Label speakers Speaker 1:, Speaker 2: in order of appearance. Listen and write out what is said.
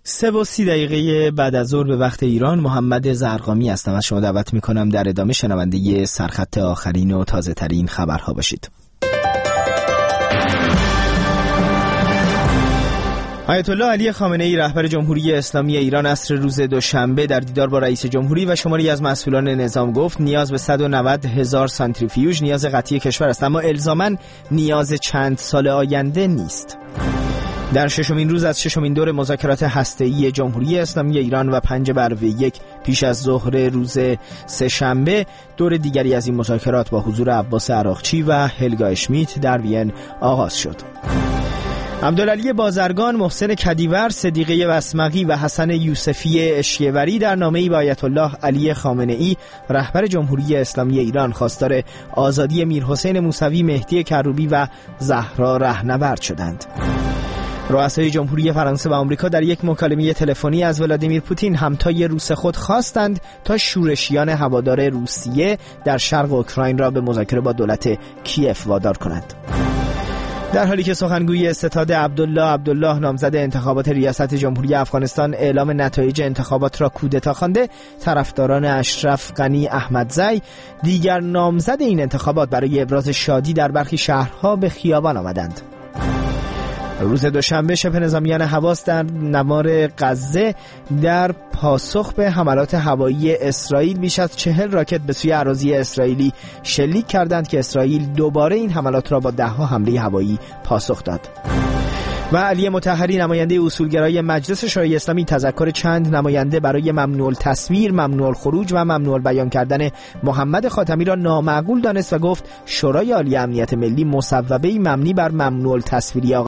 Speaker 1: 3:30 بعد از ظهر به وقت ایران، محمد زرقامی هستم. از شما دعوت میکنم در ادامه شنونده سرخط آخرین و تازه ترین خبرها باشید. آیت الله علی خامنه ای رهبر جمهوری اسلامی ایران عصر روز دوشنبه در دیدار با رئیس جمهوری و شماری از مسئولان نظام گفت نیاز به 190,000 سانتریفیوژ نیاز قطعی کشور است، اما الزاماً نیاز چند سال آینده نیست. در ششمین روز از ششمین دور مذاکرات هسته‌ای جمهوری اسلامی ایران و 5/1 پیش از ظهر روز سه‌شنبه، دور دیگری از این مذاکرات با حضور عباس عراقچی و هلگا اشمیت در وین آغاز شد. عبدالعلی بازرگان، محسن کدیور، صدیقه بسمقی و حسن یوسفی اشکیوری در نامه‌ای به آیت الله علی خامنه ای رهبر جمهوری اسلامی ایران خواستار آزادی میرحسین موسوی، مهدی کروبی و زهرا رهنورد شدند. رؤسای جمهوری فرانسه و آمریکا در یک مکالمه تلفنی از ولادیمیر پوتین، همتای روس خود، خواستند تا شورشیان هوادار روسیه در شرق اوکراین را به مذاکره با دولت کیف وادار کنند. در حالی که سخنگوی استاد عبدالله نامزد انتخابات ریاست جمهوری افغانستان اعلام نتایج انتخابات را کودتا خوانده، طرفداران اشرف غنی احمدزی، دیگر نامزد این انتخابات، برای ابراز شادی در برخی شهرها به خیابان آمدند. روز دوشنبه شبه نظامیان حواس در نوار غزه در پاسخ به حملات هوایی اسرائیل بیش از 40 راکت به سوی اراضی اسرائیلی شلیک کردند که اسرائیل دوباره این حملات را با 10 حمله هوایی پاسخ داد. و علی مطهری، نماینده اصولگرای مجلس شورای اسلامی، تذکر چند نماینده برای ممنوع التصویر، ممنوع الخروج و ممنوع بیان کردن محمد خاتمی را نامعقول دانست و گفت شورای عالی امنیت ملی مصوبه‌ای مبنی بر ممنوع التصویری